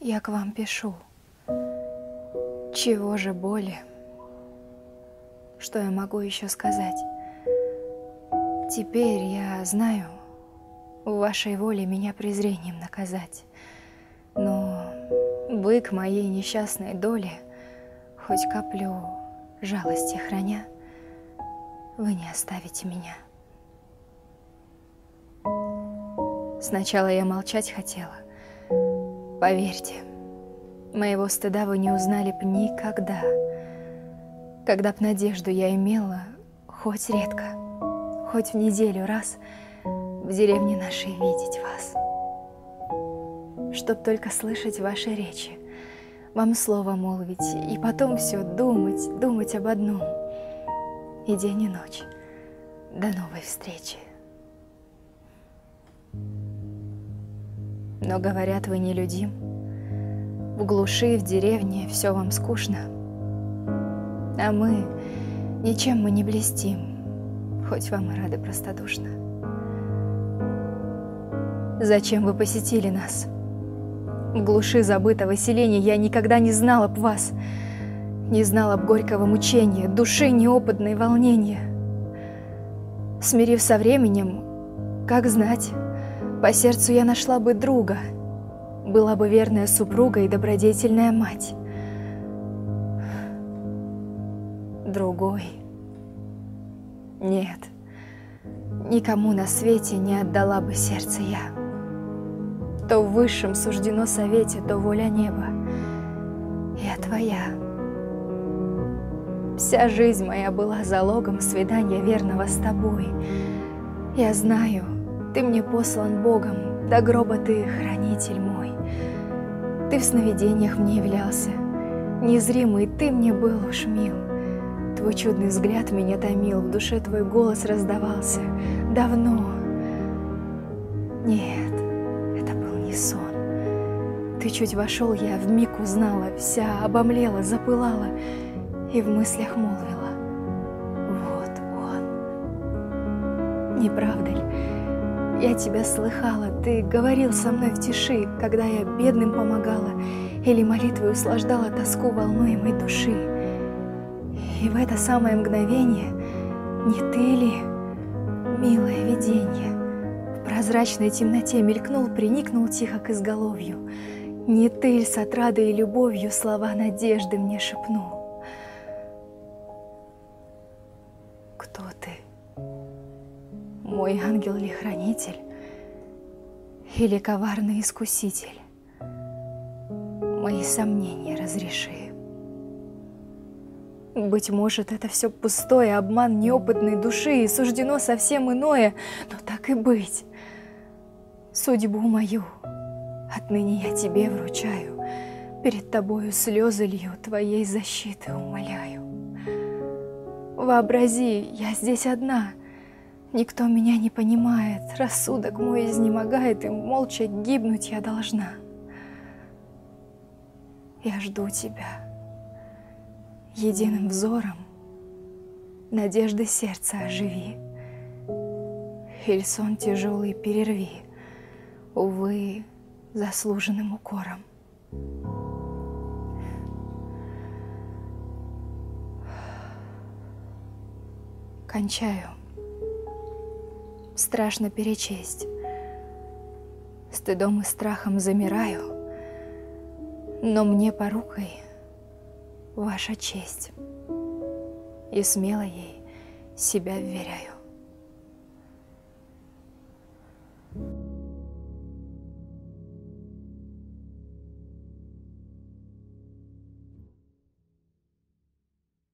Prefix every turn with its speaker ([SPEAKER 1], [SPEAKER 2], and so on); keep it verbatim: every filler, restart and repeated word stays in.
[SPEAKER 1] я к вам пишу. Чего же боли? Что я могу еще сказать? Теперь я знаю, в вашей воле меня презрением наказать. Но вы к моей несчастной доле, хоть каплю жалости храня, вы не оставите меня. Сначала я молчать хотела. Поверьте, моего стыда вы не узнали б никогда. Когда б надежду я имела, хоть редко, хоть в неделю раз, в деревне нашей видеть вас. Чтоб только слышать ваши речи, вам слово молвить, и потом все думать, думать об одном. И день, и ночь. До новой встречи. Но, говорят, вы нелюдим. В глуши, в деревне все вам скучно. А мы, ничем мы не блестим, хоть вам и рады простодушно. Зачем вы посетили нас? В глуши забытого селения я никогда не знала б вас, не знала б горького мучения, души неопытной волнения. Смирив со временем, как знать, по сердцу я нашла бы друга, была бы верная супруга и добродетельная мать. Другой. Нет, никому на свете не отдала бы сердце я. То в высшем суждено совете, то воля неба. Я твоя. Вся жизнь моя была залогом свидания верного с тобой. Я знаю, ты мне послан Богом, до гроба ты хранитель мой. Ты в сновидениях мне являлся, незримый ты мне был уж мил. Твой чудный взгляд меня томил, в душе твой голос раздавался давно. Нет, это был не сон. Ты чуть вошел, я вмиг узнала, вся обомлела, запылала и в мыслях молвила: вот он. Не правда ли? Я тебя слыхала, ты говорил со мной в тиши, когда я бедным помогала или молитвой услаждала тоску волнуемой души. И в это самое мгновение не ты ли, милое виденье, в прозрачной темноте мелькнул, приникнул тихо к изголовью? Не ты ли с отрадой и любовью слова надежды мне шепнул? Кто ты? Мой ангел ли хранитель или коварный искуситель? Мои сомнения разреши. Быть может, это все пустое, обман неопытной души, и суждено совсем иное, но так и быть. Судьбу мою отныне я тебе вручаю, перед тобою слезы лью, твоей защиты умоляю. Вообрази, я здесь одна, никто меня не понимает, рассудок мой изнемогает, и молча гибнуть я должна. Я жду тебя. Единым взором надежды сердца оживи, иль сон тяжелый перерви, увы, заслуженным укором. Кончаю. Страшно перечесть. Стыдом и страхом замираю, но мне порукой ваша честь, и смело ей себя вверяю.